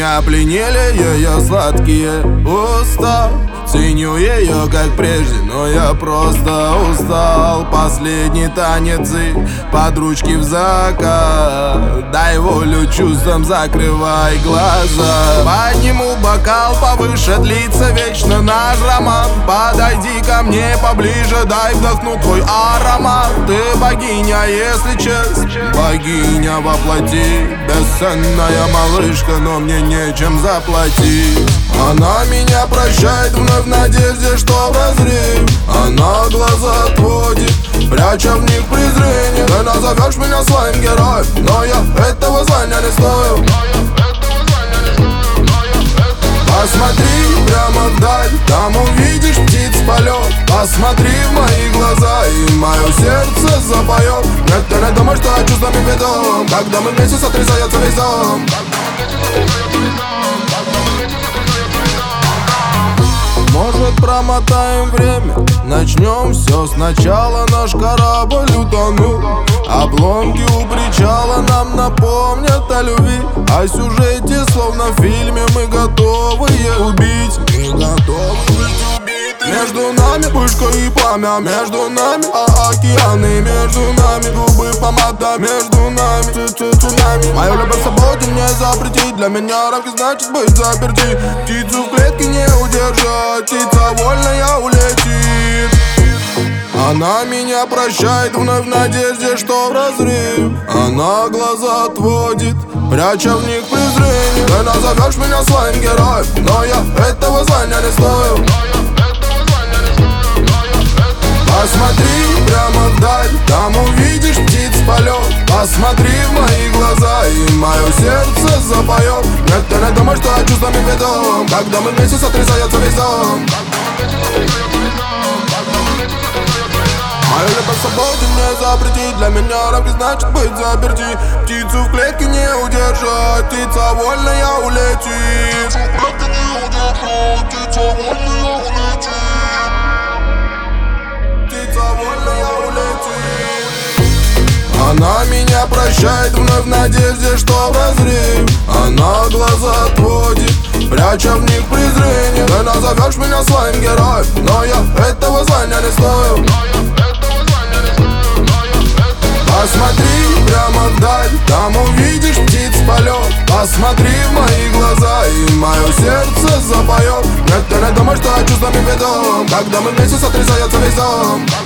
Меня пленили ее сладкие уста. Ценю ее как прежде, но я просто устал. Последний танец и под ручки в закат. Дай волю чувствам, закрывай глаза. Подниму бокал повыше, длится вечно наш роман. Подойди ко мне поближе, дай вдохну твой аромат. Ты богиня, если честно, богиня воплоти. Бесценная малышка, но мне нечем заплатить. Она меня прощает вновь в надежде, что прозрев. Она глаза отводит, пряча в них презрение. Ты назовешь меня своим героем, но я этого звания не стою. Посмотри прямо вдаль, там увидишь птиц полет. Посмотри в мои глаза, и мое сердце запоет. Нет, ты не думаешь, что я чувствами ведом, когда мы вместе сотрясается весь дом. Может, промотаем время, начнем все сначала. Наш корабль утонул, обломки у причала нам напомнят о любви. О сюжете, словно в фильме, мы готовые убить. Мы готовы быть убиты. Между нами вспышка и пламя, между нами океаны, между нами губы помада, между нами цунами. Мою любовь свободе не запретить, для меня рамки значит быть заперти. Птицу в клетке не удержать, птица вольная улетит. Она меня прощает вновь в надежде, что прозрев. Она глаза отводит, пряча в них презрение. Ты назовешь меня своим героем, но я этого звания не стою. Посмотри прямо вдаль, там увидишь птиц полет. Посмотри в мои глаза, и мое сердце запоет. Нет, ты не думаешь, что я чувствами ведом, когда мы вместе сотрясается весь дом. Мою любовь свободе не запретить, для меня рамки значит быть заперти. Птицу в клетке не удержать, птица вольная улетит. Птицу в клетке не удержать, птица вольная улетит. Она меня прощает вновь в надежде, что прозрев. Она глаза отводит, пряча в них презрение. Ты назовешь меня своим героем, но я этого звания не стою. Посмотри прямо вдаль, там увидишь птиц полет. Посмотри в мои глаза, и мое сердце запоет. Нет, ты не думаешь, что я чувствами ведом, когда мы вместе сотрясается весь дом.